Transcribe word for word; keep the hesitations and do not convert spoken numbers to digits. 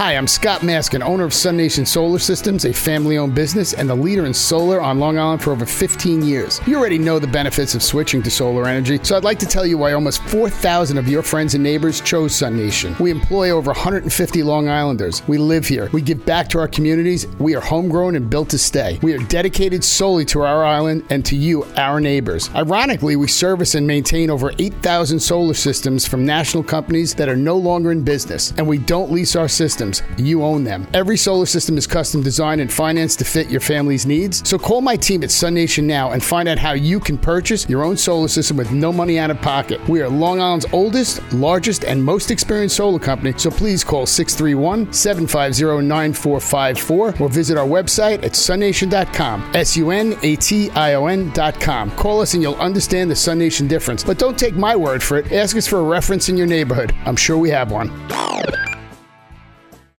Hi, I'm Scott Maskin, owner of Sun Nation Solar Systems, a family-owned business and the leader in solar on Long Island for over fifteen years. You already know the benefits of switching to solar energy, so I'd like to tell you why almost four thousand of your friends and neighbors chose Sun Nation. We employ over one hundred fifty Long Islanders. We live here. We give back to our communities. We are homegrown and built to stay. We are dedicated solely to our island and to you, our neighbors. Ironically, we service and maintain over eight thousand solar systems from national companies that are no longer in business, and we don't lease our systems. You own them. Every solar system is custom designed and financed to fit your family's needs. So call my team at Sun Nation now and find out how you can purchase your own solar system with no money out of pocket. We are Long Island's oldest, largest, and most experienced solar company, so please call six three one, seven five zero, nine four five four or visit our website at sun nation dot com, S U N A T I O N dot com. Call us and you'll understand the Sun Nation difference. But don't take my word for it. Ask us for a reference in your neighborhood. I'm sure we have one.